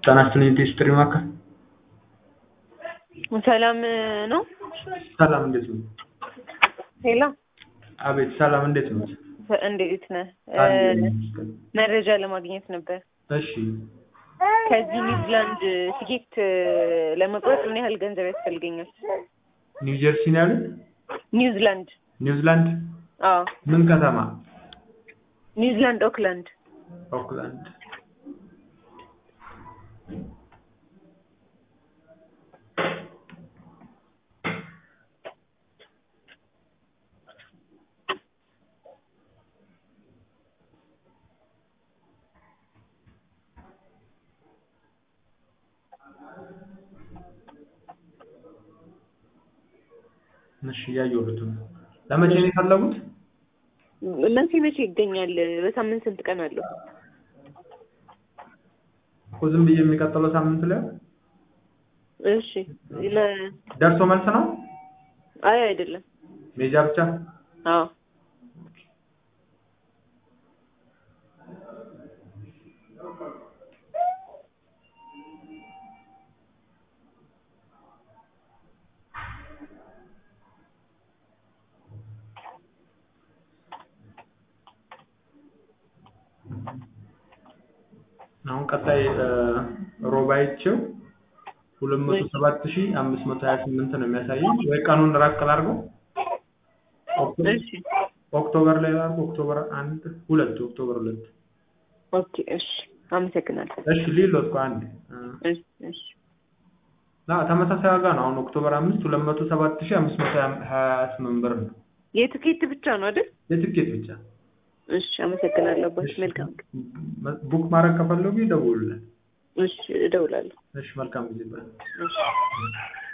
ጤናስጥልኝ ኢንዱስትሪ ማዕከል ሰላም ነው። ሰላም እንዴት ነው? ሄሎ አቤት ሰላም እንዴት ነው? እንዴት ነህ? መረጃ ለማግኘት ነበር። እሺ ከዚህ ኒውዚላንድ ቲኬት ለመቁረጥ ምን ያህል ገንዘብ ያስፈልገኛል? ኒው ጀርሲ ነው ያሉት? ኒውዚላንድ ኒውዚላንድ? አዎ። ምን ከተማ? ኒውዚላንድ ኦክላንድ። ኦክላንድ። እሺ ያየሁት ነው። ለመቼ ነው የፈለጉት? መቼ ይገኛል? በሳምንት ስንት ቀን አለው? ዝም ብዬ የሚቀጥለው ሳምንት ላይ። እሺ ደርሶ መልስ ነው? አይ አይደለም። ሜጃ ብቻ? አዎ። አሁን ቀጣይ ሮባይቸው 207528 ነው የሚያሳየው። ወይ ቀኑን ራቅ አድርገው እሺ ኦክቶበር ላይ አድርገው ኦክቶበር 2 ኦክቶበር 2 ኦኬ እሺ አመሰግናለሁ። እሺ ሊሎት አንድ እሺ ተመሳሳይ ዋጋ ነው። አሁን ኦክቶበር 5 207528 ብር ነው። የትኬት ብቻ ነው አይደል? የትኬት ብቻ። እሺ አመሰግናለሁ። መልካም ቡክ ማድረግ ከፈለጉ ይደውሉልን። እሺ እደውላለሁ። እሺ መልካም ጊዜ። እሺ